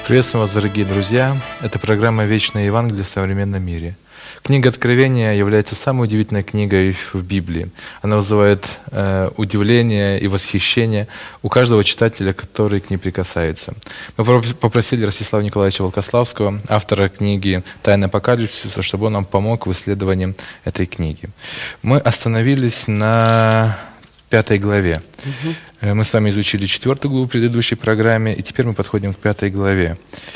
Приветствую вас, дорогие друзья! Это программа «Вечное Евангелие в современном мире». Книга Откровения является самой удивительной книгой в Библии. Она вызывает удивление и восхищение у каждого читателя, который к ней прикасается. Мы попросили Ростислава Николаевича Волкославского, автора книги «Тайна Апокалипсиса», чтобы он нам помог в исследовании этой книги. Мы остановились на 5 главе. Мы с вами изучили 4 главу в предыдущей программе, и теперь мы подходим к 5 главе.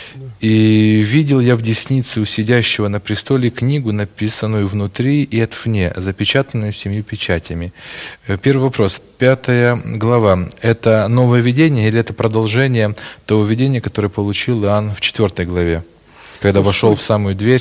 «И видел я в деснице у сидящего на престоле книгу, написанную внутри и отвне, запечатанную 7 печатями». Первый вопрос. 5 глава – это новое видение или это продолжение того видения, которое получил Иоанн в 4 главе, когда вошел в самую дверь?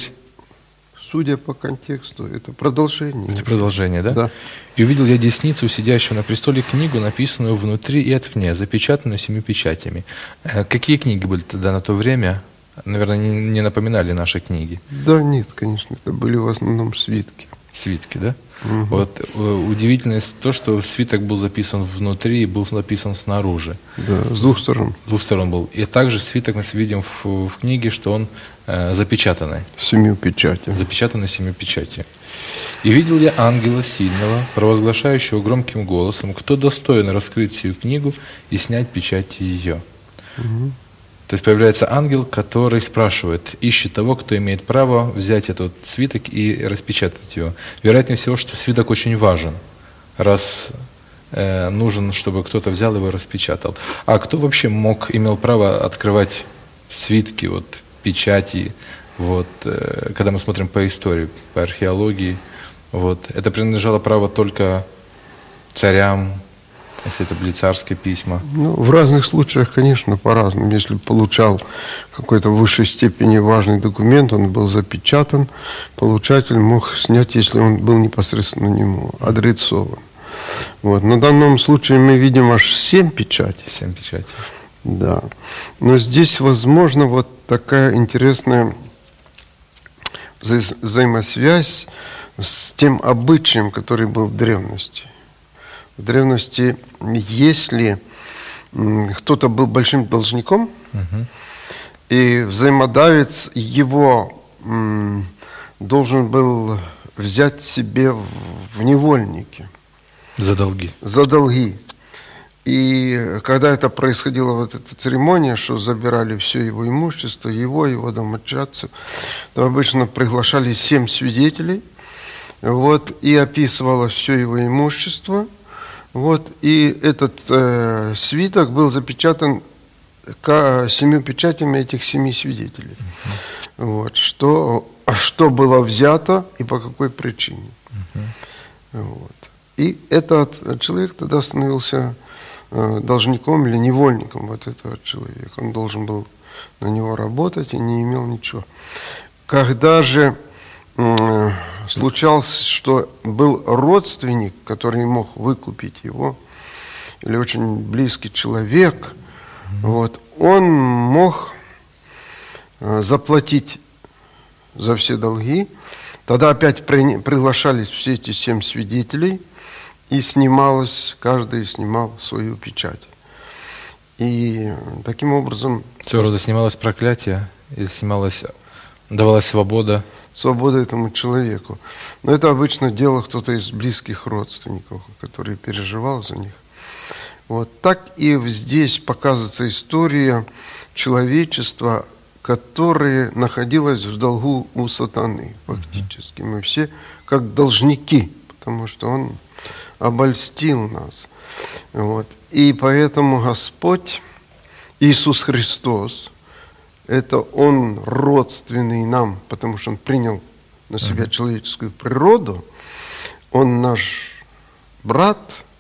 Судя по контексту, это продолжение. Это продолжение, да? Да. «И увидел я десницу у сидящего на престоле книгу, написанную внутри и отвне, запечатанную 7 печатями». Какие книги были тогда на то время? Наверное, не напоминали наши книги. Да, нет, конечно, это были в основном свитки. Свитки, да? Угу. Вот удивительно то, что свиток был записан внутри и был написан снаружи. Да, с двух сторон. С двух сторон был. И также свиток мы видим в книге, что он запечатанный. 7 печатями. Запечатанный 7 печатями. «И видел я ангела сильного, провозглашающего громким голосом, кто достоин раскрыть сию книгу и снять печати ее». Угу. То есть появляется ангел, который спрашивает, ищет того, кто имеет право взять этот свиток и распечатать его. Вероятнее всего, что свиток очень важен, раз нужен, чтобы кто-то взял его и распечатал. А кто вообще имел право открывать свитки, печати, когда мы смотрим по истории, по археологии? Это принадлежало право только царям, если это были царские письма? В разных случаях, конечно, по-разному. Если получал какой-то в высшей степени важный документ, он был запечатан, получатель мог снять, если он был непосредственно нему адресован. На данном случае мы видим аж 7 печатей. 7 печатей. Да. Но здесь, возможно, такая интересная взаимосвязь с тем обычаем, который был в древности. В древности, если кто-то был большим должником, и взаимодавец его должен был взять себе в невольники. За долги. За долги. И когда это происходила эта церемония, что забирали все его имущество, его домочадцев, то обычно приглашали 7 свидетелей, и описывалось все его имущество. И этот свиток был запечатан 7 печатями этих 7 свидетелей. Что было взято и по какой причине. И этот человек тогда становился должником или невольником этого человека. Он должен был на него работать и не имел ничего. Когда же случалось, что был родственник, который мог выкупить его, или очень близкий человек, он мог заплатить за все долги. Тогда опять приглашались все эти 7 свидетелей, и каждый снимал свою печать. И таким образом... Своего рода снималось проклятие, и давалась свобода. Свобода этому человеку. Но это обычно делал кто-то из близких родственников, который переживал за них. Так и здесь показывается история человечества, которое находилось в долгу у сатаны, фактически. Мы все как должники, потому что он обольстил нас. И поэтому Господь, Иисус Христос, это Он родственный нам, потому что Он принял на себя человеческую природу. Он наш брат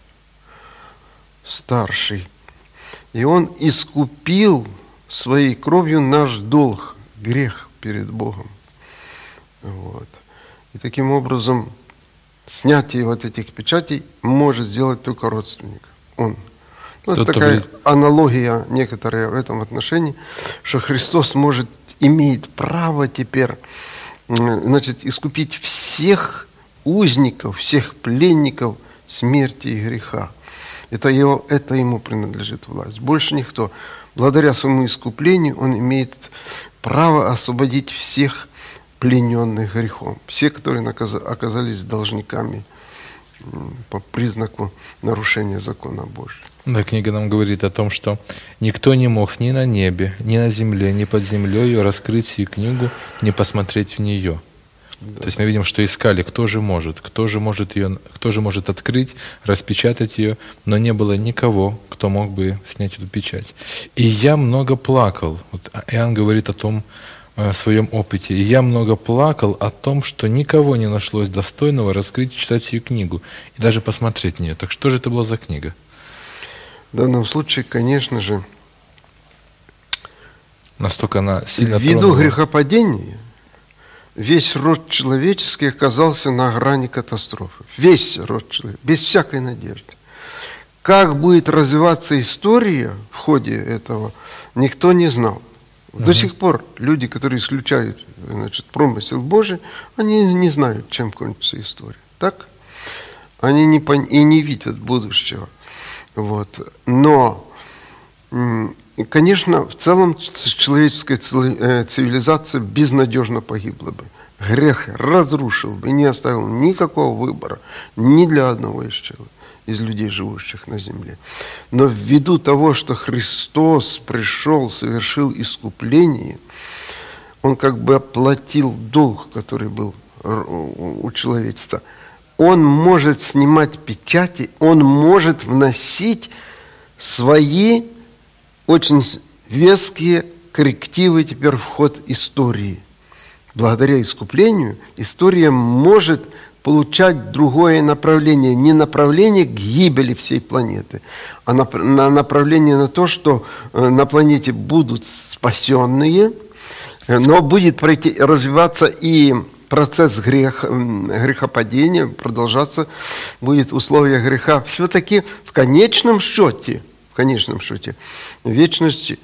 старший. И Он искупил своей кровью наш долг, грех перед Богом. И таким образом снятие этих печатей может сделать только родственник. Он. Это такая аналогия некоторая в этом отношении, что Христос имеет право теперь, искупить всех узников, всех пленников смерти и греха. Это ему принадлежит власть. Больше никто. благодаря своему искуплению Он имеет право освободить всех плененных грехом, все, которые оказались должниками по признаку нарушения закона Божьего. Да, книга нам говорит о том, что никто не мог ни на небе, ни на земле, ни под землей раскрыть сию книгу, не посмотреть в нее. Да. То есть мы видим, что искали, кто же может открыть, распечатать ее, но не было никого, кто мог бы снять эту печать. И я много плакал. Вот Иоанн говорит о том, о своем опыте. И я много плакал о том, что никого не нашлось достойного раскрыть и читать сию книгу, и даже посмотреть в нее. Так что же это была за книга? В данном случае, конечно же, настолько она сильно ввиду тронула. Грехопадения весь род человеческий оказался на грани катастрофы. Весь род человеческий, без всякой надежды. Как будет развиваться история в ходе этого, никто не знал. До сих пор люди, которые исключают, значит, промысел Божий, они не знают, чем кончится история. Так? Они не видят будущего. Вот. Но, конечно, в целом человеческая цивилизация безнадежно погибла бы. Грех разрушил бы, не оставил никакого выбора ни для одного из людей, живущих на земле. Но ввиду того, что Христос пришел, совершил искупление, Он как бы оплатил долг, который был у человечества. Он может снимать печати, Он может вносить свои очень веские коррективы теперь в ход истории. Благодаря искуплению история может получать другое направление, не направление к гибели всей планеты, а направление на то, что на планете будут спасенные, но будет развиваться и процесс грехопадения, продолжаться будет условия греха. Все-таки в конечном счете, вечности,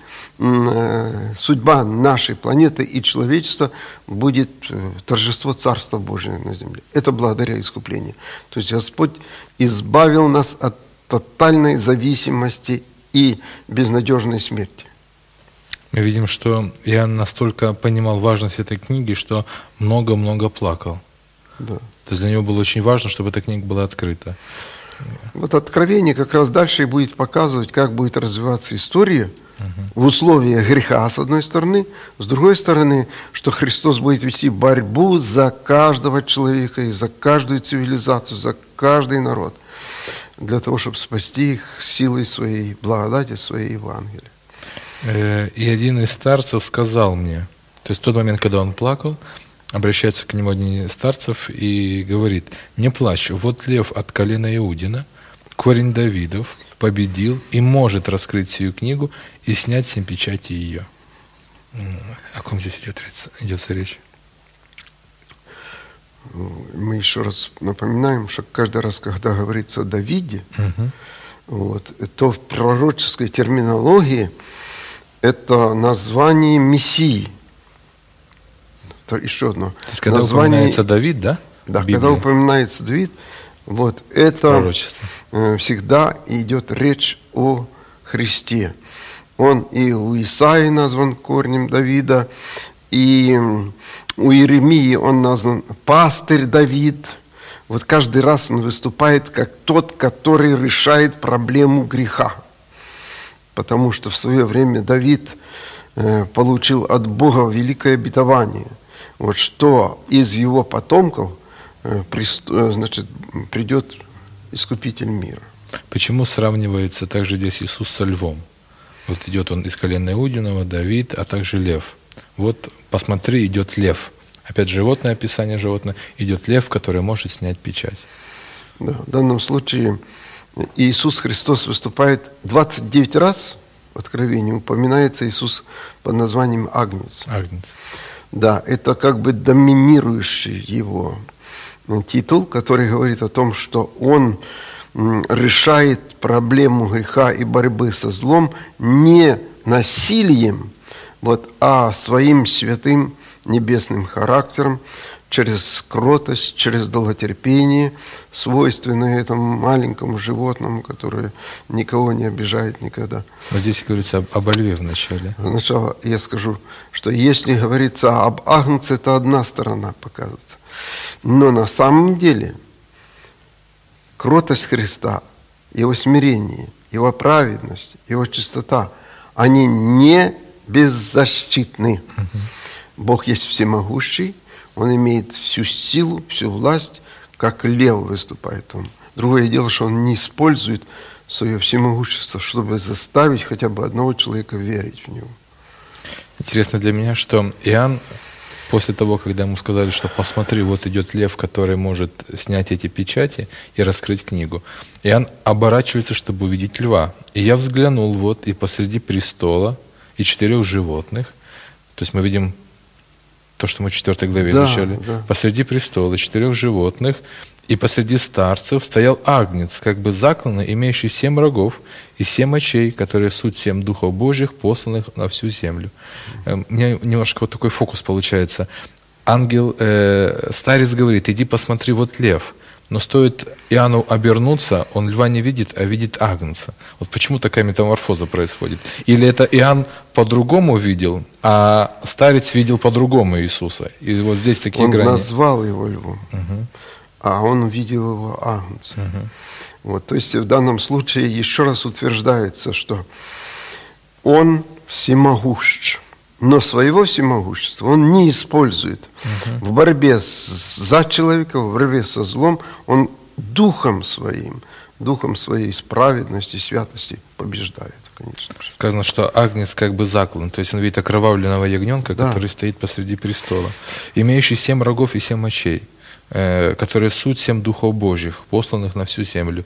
судьба нашей планеты и человечества будет торжество Царства Божия на земле. Это благодаря искуплению. То есть Господь избавил нас от тотальной зависимости и безнадежной смерти. Мы видим, что Иоанн настолько понимал важность этой книги, что много-много плакал. Да. То есть для него было очень важно, чтобы эта книга была открыта. Вот Откровение как раз дальше и будет показывать, как будет развиваться история в условиях греха, с одной стороны, с другой стороны, что Христос будет вести борьбу за каждого человека и за каждую цивилизацию, за каждый народ, для того, чтобы спасти их силой своей благодати, своей Евангелия. И один из старцев сказал мне, то есть в тот момент, когда он плакал, обращается к нему один из старцев и говорит: «Не плачь, вот лев от колена Иудина, корень Давидов, победил и может раскрыть сию книгу и снять 7 печати ее». О ком здесь идет речь? Мы еще раз напоминаем, что каждый раз, когда говорится о Давиде, то в пророческой терминологии это название Мессии. Еще одно. То есть, когда упоминается Давид, да? Да, когда упоминается Давид, вот это всегда идет речь о Христе. Он и у Исаии назван корнем Давида, и у Иеремии он назван пастырь Давид. Вот каждый раз он выступает как тот, который решает проблему греха. Потому что в свое время Давид получил от Бога великое обетование. Вот что из его потомков, значит, придет искупитель мира. Почему сравнивается также здесь Иисус со львом? Вот идет он из колена Иудинова, Давид, а также лев. Вот посмотри, идет лев. Опять животное, описание животное. Идет лев, который может снять печать. Да, в данном случае Иисус Христос выступает 29 раз в Откровении. Упоминается Иисус под названием Агнец. Агнец. Да, это как бы доминирующий его титул, который говорит о том, что он решает проблему греха и борьбы со злом не насилием, вот, а своим святым небесным характером, через кротость, через долготерпение, свойственное этому маленькому животному, которое никого не обижает никогда. Но здесь говорится об льве вначале. Сначала я скажу, что если говорится об агнце, это одна сторона показывается. Но на самом деле кротость Христа, Его смирение, Его праведность, Его чистота, они не беззащитны. Бог есть всемогущий, Он имеет всю силу, всю власть, как лев выступает Он. Другое дело, что Он не использует свое всемогущество, чтобы заставить хотя бы одного человека верить в Него. Интересно для меня, что Иоанн, после того, когда ему сказали, что посмотри, вот идет лев, который может снять эти печати и раскрыть книгу, Иоанн оборачивается, чтобы увидеть льва. И я взглянул, вот, и посреди престола и 4 животных, то есть мы видим то, что мы в 4 главе изучали. Да. Посреди престола 4 животных и посреди старцев стоял агнец, как бы закланный, имеющий 7 рогов и 7 очей, которые суть 7 духов Божьих, посланных на всю землю. У меня немножко вот такой фокус получается. Ангел, старец говорит, иди посмотри, вот лев. Но стоит Иоанну обернуться, он льва не видит, а видит агнца. Вот почему такая метаморфоза происходит? Или это Иоанн по-другому видел, а старец видел по-другому Иисуса? И вот здесь такие грани. Он назвал его львом, а он видел его агнцем. Вот, то есть в данном случае еще раз утверждается, что он всемогущ. Но своего всемогущества он не использует. В борьбе за человека, в борьбе со злом, он духом своей праведности, святости побеждает, конечно. Сказано, что агнец как бы заклан, то есть он видит окровавленного ягненка, который стоит посреди престола, имеющий 7 рогов и 7 очей, которые суть 7 духов Божьих, посланных на всю землю.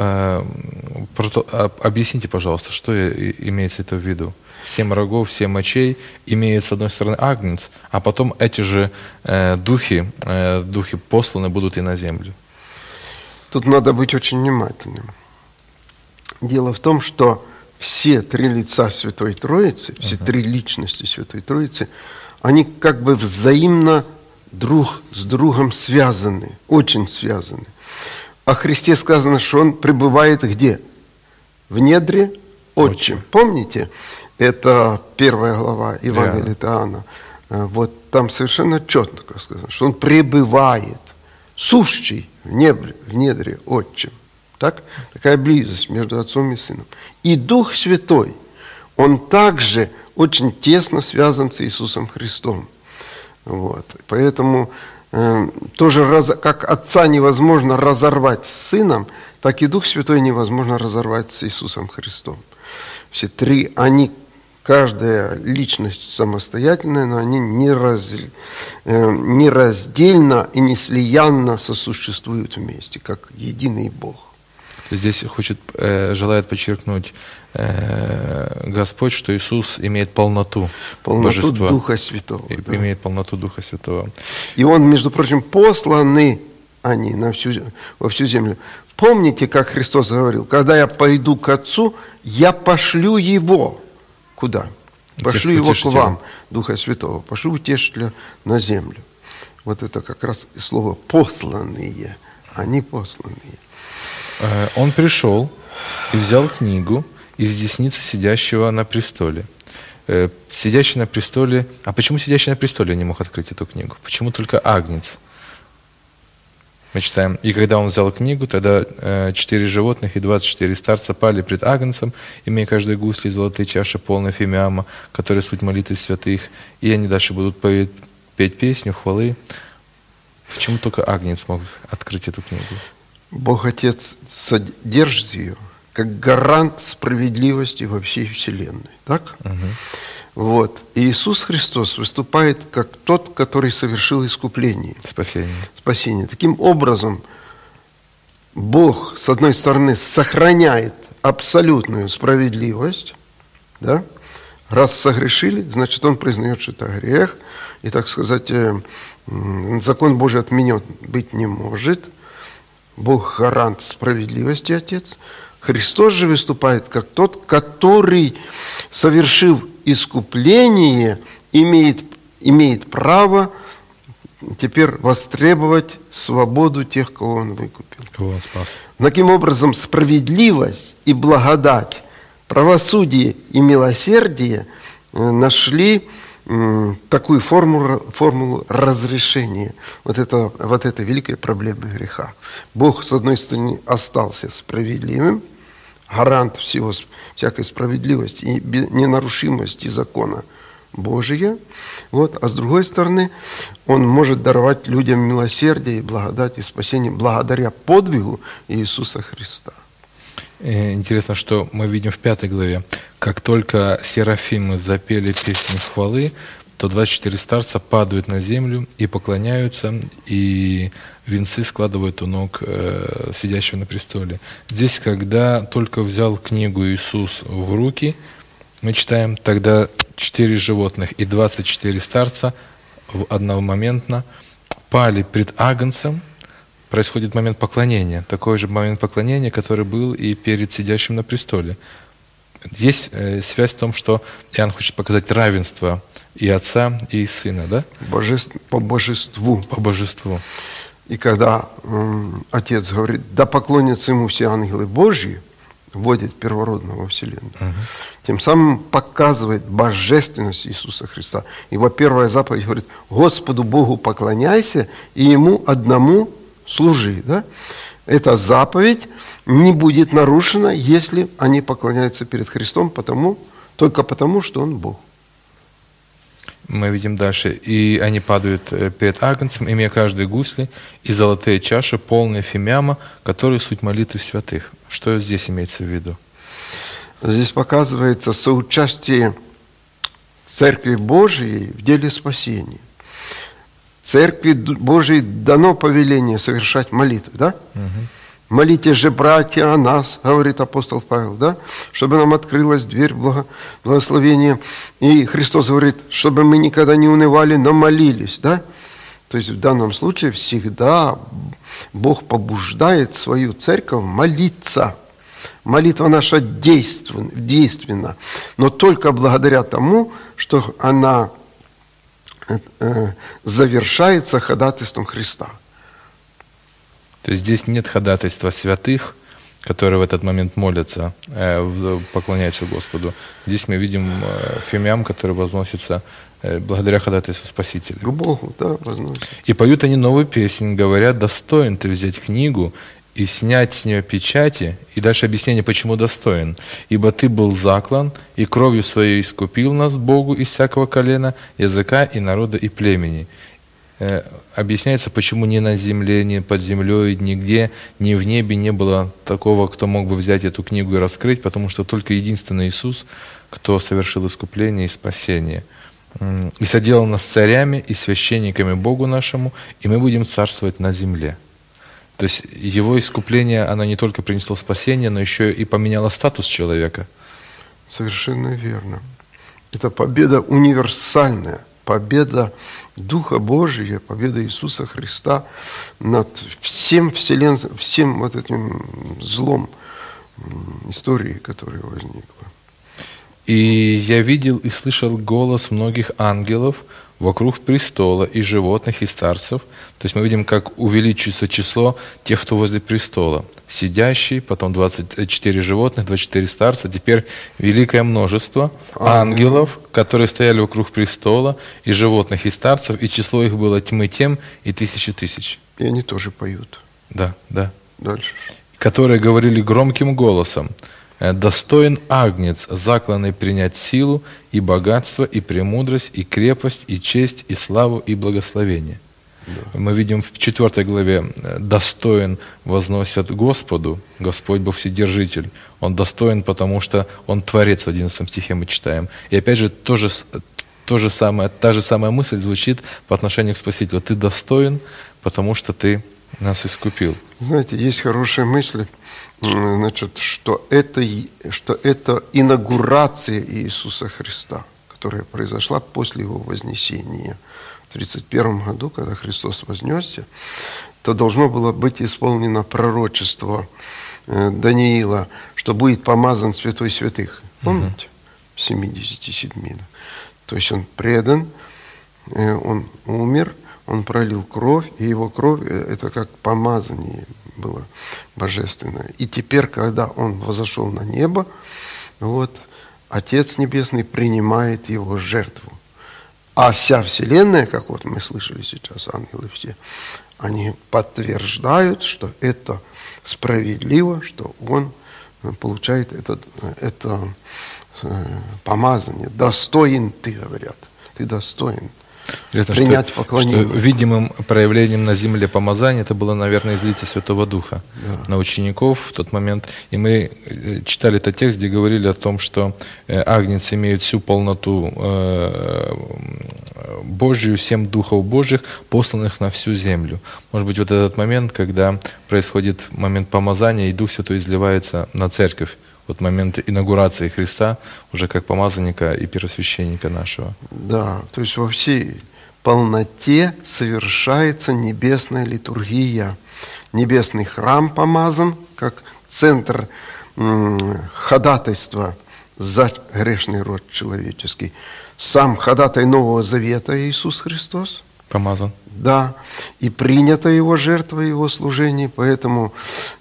Объясните, пожалуйста, что имеется это в виду? 7 рогов, 7 очей, имеет с одной стороны агнец, а потом эти же духи посланы будут и на землю. Тут надо быть очень внимательным. Дело в том, что все 3 лица Святой Троицы, все 3 личности Святой Троицы, они как бы взаимно друг с другом связаны, очень связаны. О Христе сказано, что Он пребывает где? В недре Отчим. Помните? Это 1 глава Евангелия от Иоанна. Вот там совершенно четко сказано, что Он пребывает, сущий в недре Отчим. Так? Такая близость между Отцом и Сыном. И Дух Святой, Он также очень тесно связан с Иисусом Христом. Вот. Поэтому тоже как Отца невозможно разорвать с Сыном, так и Дух Святой невозможно разорвать с Иисусом Христом. Все 3, они, каждая личность самостоятельная, но они нераздельно и неслиянно сосуществуют вместе, как единый Бог. Здесь желает подчеркнуть Господь, что Иисус имеет полноту Божества. Духа Святого. Да. Имеет полноту Духа Святого. И Он, между прочим, посланы они во всю землю. Помните, как Христос говорил, когда я пойду к Отцу, я пошлю Его. Куда? Пошлю Его к вам, Духа Святого. Пошлю утешителя на землю. Вот это как раз и слово «посланные». Они посланные. Он пришел и взял книгу из десницы сидящего на престоле. Сидящий на престоле... А почему сидящий на престоле не мог открыть эту книгу? Почему только агнец? Мы читаем, и когда он взял книгу, тогда 4 животных и 24 старца пали пред агнцем, имея каждой гусли золотые чаши, полные фимиама, которые суть молитвы святых, и они дальше будут петь песню, хвалы. Почему только агнец мог открыть эту книгу? Бог Отец содержит ее как гарант справедливости во всей вселенной. Так? Вот. И Иисус Христос выступает как тот, который совершил искупление. Спасение. Таким образом, Бог, с одной стороны, сохраняет абсолютную справедливость. Да? Раз согрешили, значит, Он признает, что это грех. И, так сказать, закон Божий отменен быть не может. Бог гарант справедливости, Отец. Христос же выступает как тот, который, совершив искупление имеет право теперь востребовать свободу тех, кого Он выкупил. Кого Он спас. Таким образом, справедливость и благодать, правосудие и милосердие нашли такую формулу разрешения вот этой великой проблемы греха. Бог, с одной стороны, остался справедливым, гарант всякой справедливости и ненарушимости закона Божия, а с другой стороны, Он может даровать людям милосердие и благодать и спасение благодаря подвигу Иисуса Христа. Интересно, что мы видим в 5 главе. Как только серафимы запели песнь хвалы, то 24 старца падают на землю и поклоняются, и венцы складывают у ног сидящего на престоле. Здесь, когда только взял книгу Иисус в руки, мы читаем, тогда 4 животных и 24 старца одномоментно пали пред Агнцем. Происходит момент поклонения, такой же момент поклонения, который был и перед сидящим на престоле. Есть связь в том, что Иоанн хочет показать равенство и Отца, и Сына, да? По божеству. По божеству. И когда Отец говорит, да поклонятся Ему все ангелы Божьи, вводит первородного во Вселенную, тем самым показывает божественность Иисуса Христа. Его первая заповедь говорит, Господу Богу поклоняйся и Ему одному служи. Да? Эта заповедь не будет нарушена, если они поклоняются перед Христом только потому, что Он Бог. Мы видим дальше. И они падают перед Агнцем, имея каждые гусли и золотые чаши, полные фимиама, которые суть молитвы святых. Что здесь имеется в виду? Здесь показывается соучастие Церкви Божией в деле спасения. Церкви Божией дано повеление совершать молитвы, да? Молитесь же, братья, о нас, говорит апостол Павел, да? Чтобы нам открылась дверь благословения. И Христос говорит, чтобы мы никогда не унывали, но молились, да? То есть в данном случае всегда Бог побуждает свою церковь молиться. Молитва наша действенна, но только благодаря тому, что она завершается ходатайством Христа. То есть здесь нет ходатайства святых, которые в этот момент молятся, поклоняются Господу. Здесь мы видим фимиам, который возносится благодаря ходатайству Спасителя. К Богу, да, возносится. И поют они новую песнь, говорят, достоин ты взять книгу и снять с нее печати. И дальше объяснение, почему достоин. Ибо ты был заклан, и кровью своей искупил нас Богу из всякого колена, языка и народа и племени. Объясняется, почему ни на земле, ни под землей, нигде, ни в небе не было такого, кто мог бы взять эту книгу и раскрыть, потому что только единственный Иисус, кто совершил искупление и спасение. И соделал нас царями и священниками Богу нашему, и мы будем царствовать на земле. То есть Его искупление, оно не только принесло спасение, но еще и поменяло статус человека. Совершенно верно. Это победа универсальная. Победа Духа Божия, победа Иисуса Христа над всем вот этим злом истории, которая возникла. И я видел и слышал голос многих ангелов вокруг престола и животных, и старцев. То есть мы видим, как увеличивается число тех, кто возле престола. Сидящие, потом 24 животных, 24 старца, теперь великое множество ангелов, которые стояли вокруг престола, и животных, и старцев, и число их было тьмы тем, и тысячи тысяч. И они тоже поют. Да, да. Дальше. Которые говорили громким голосом, достоин Агнец, закланный принять силу, и богатство, и премудрость, и крепость, и честь, и славу, и благословение. Да. Мы видим в 4 главе, достоин возносят Господу, Господь Бог Вседержитель. Он достоин, потому что Он Творец, в 11 стихе мы читаем. И опять же, та же самая мысль звучит по отношению к Спасителю. Ты достоин, потому что Ты нас искупил. Знаете, есть хорошая мысль, значит, что это инаугурация Иисуса Христа, которая произошла после Его вознесения. В 1931 году, когда Христос вознесся, то должно было быть исполнено пророчество Даниила, что будет помазан Святой Святых. Помните? в 77. То есть он предан, он умер, он пролил кровь, и его кровь – это как помазание было божественное. И теперь, когда он возошел на небо, вот, Отец Небесный принимает его жертву. А вся Вселенная, как вот мы слышали сейчас, ангелы все, они подтверждают, что это справедливо, что он получает это помазание. Достоин ты, говорят. Ты достоин принять поклонение. Что видимым проявлением на земле помазания это было, наверное, излитие Святого Духа на учеников в тот момент. И мы читали этот текст, где говорили о том, что агнец имеет всю полноту Божию, 7 духов Божьих, посланных на всю землю. Может быть, вот этот момент, когда происходит момент помазания, и Дух Святой изливается на церковь. Вот момент инаугурации Христа уже как помазанника и первосвященника нашего. Да, то есть во всей полноте совершается небесная литургия. Небесный храм помазан как центр ходатайства за грешный род человеческий. Сам ходатай Нового Завета Иисус Христос помазан. Да, и принята Его жертва, Его служение. Поэтому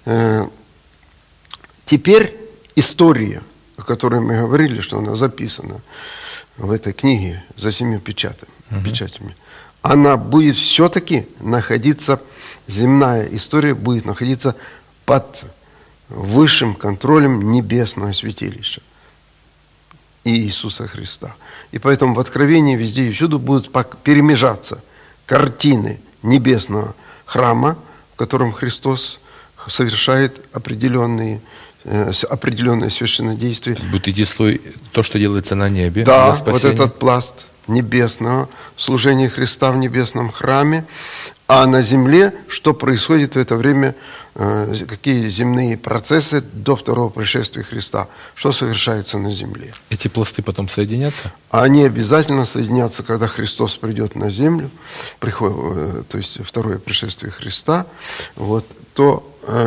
теперь история, о которой мы говорили, что она записана в этой книге за 7 печатями, она будет все-таки находиться, земная история будет находиться под высшим контролем небесного святилища и Иисуса Христа. И поэтому в Откровении везде и всюду будут перемежаться картины небесного храма, в котором Христос совершает определенные священнодействия. Будет идти слой, то, что делается на небе. Да, вот этот пласт небесного, служения Христа в небесном храме, а на земле, что происходит в это время, какие земные процессы до второго пришествия Христа, что совершается на земле. Эти пласты потом соединятся? Они обязательно соединятся, когда Христос придет на землю, то есть второе пришествие Христа, вот, то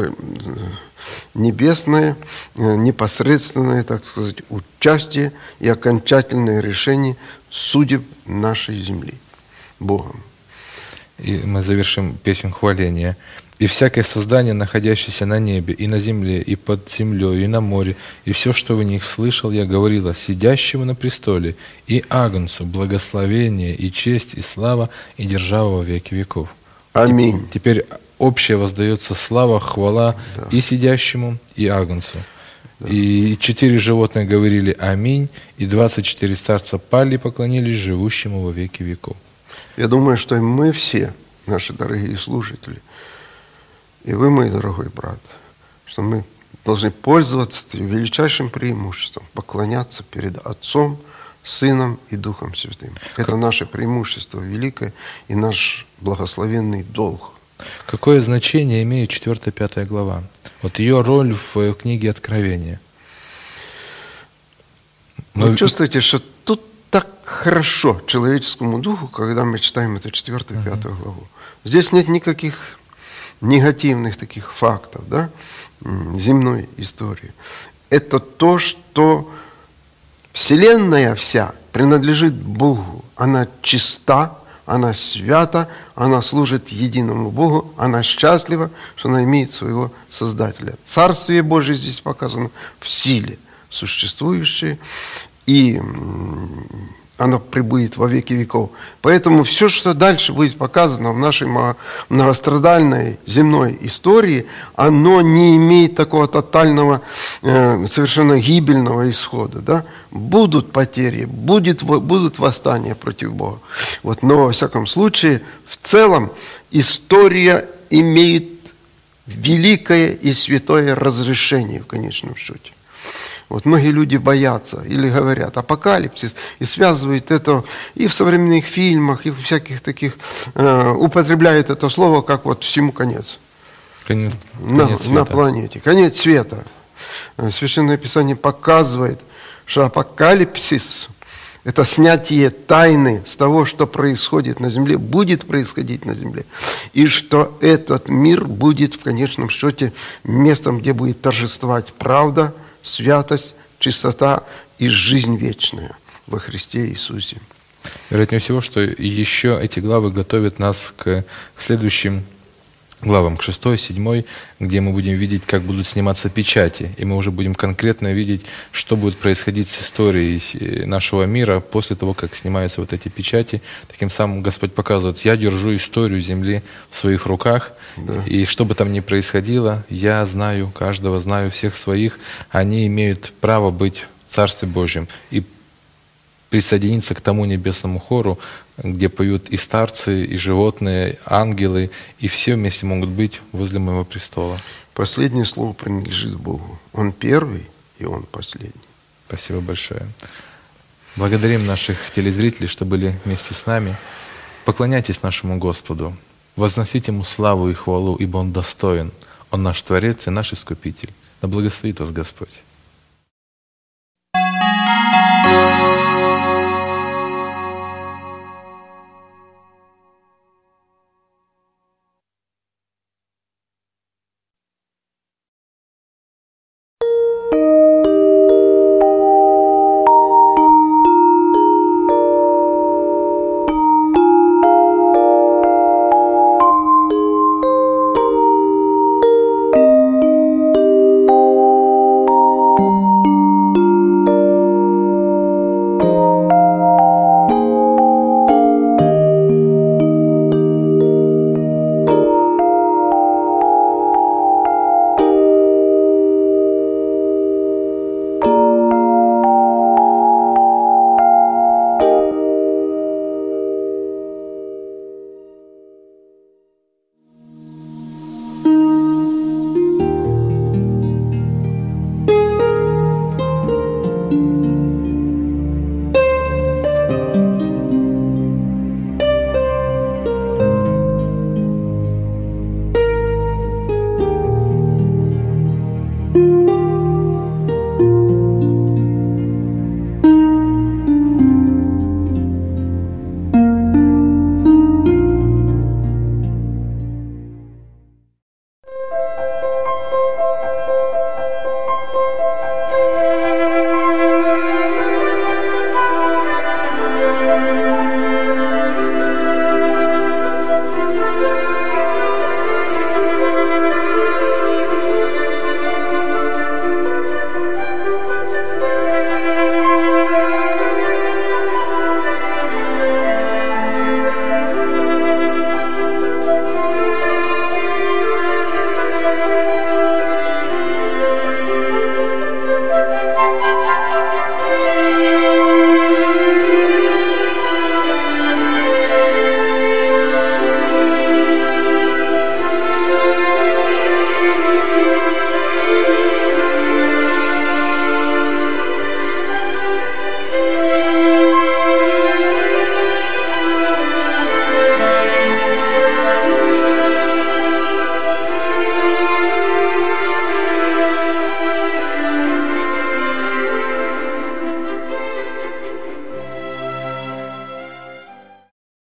небесное, непосредственное, так сказать, участие и окончательное решение судеб нашей земли Богом. И мы завершим песнь хваления. «И всякое создание, находящееся на небе, и на земле, и под землей, и на море, и все, что в них слышал, я говорила, сидящему на престоле, и Агнцу благословение, и честь, и слава, и держава во веки веков». Аминь. Теперь общее воздается слава, хвала и сидящему, и Агнцу. И 4 животных говорили «Аминь», и 24 старца пали и поклонились живущему во веки веков. Я думаю, что и мы все, наши дорогие слушатели, и вы, мой дорогой брат, что мы должны пользоваться величайшим преимуществом, поклоняться перед Отцом, Сыном и Духом Святым. Это наше преимущество великое и наш благословенный долг. Какое значение имеет 4-5 глава? Вот ее роль в книге Откровения. Вы чувствуете, что тут так хорошо человеческому духу, когда мы читаем эту 4-5 главу. Здесь нет никаких негативных таких фактов, да, земной истории. Это то, что Вселенная вся принадлежит Богу. Она чиста, она свята, она служит единому Богу, она счастлива, что она имеет своего Создателя. Царствие Божие здесь показано в силе существующее, и оно пребудет во веки веков. Поэтому все, что дальше будет показано в нашей многострадальной земной истории, оно не имеет такого тотального, совершенно гибельного исхода. Да? Будут потери, будут восстания против Бога. Вот, но, во всяком случае, в целом история имеет великое и святое разрешение в конечном счете. Вот многие люди боятся или говорят апокалипсис и связывают это и в современных фильмах, и в всяких таких, употребляют это слово как вот всему конец. Конец на планете. Конец света. Священное Писание показывает, что апокалипсис – это снятие тайны с того, что происходит на земле, будет происходить на земле. И что этот мир будет в конечном счете местом, где будет торжествовать правда, святость, чистота и жизнь вечная во Христе Иисусе. Вероятнее всего, что еще эти главы готовят нас к следующим главам, к 6, 7, где мы будем видеть, как будут сниматься печати, и мы уже будем конкретно видеть, что будет происходить с историей нашего мира после того, как снимаются вот эти печати. Таким самым Господь показывает: я держу историю земли в своих руках, и что бы там ни происходило, я знаю каждого, знаю всех своих, они имеют право быть в Царстве Божьем и присоединиться к тому небесному хору, где поют и старцы, и животные, ангелы, и все вместе могут быть возле моего престола. Последнее слово принадлежит Богу. Он первый, и Он последний. Спасибо большое. Благодарим наших телезрителей, что были вместе с нами. Поклоняйтесь нашему Господу, возносите Ему славу и хвалу, ибо Он достоин. Он наш Творец и наш Искупитель. Да благословит вас Господь.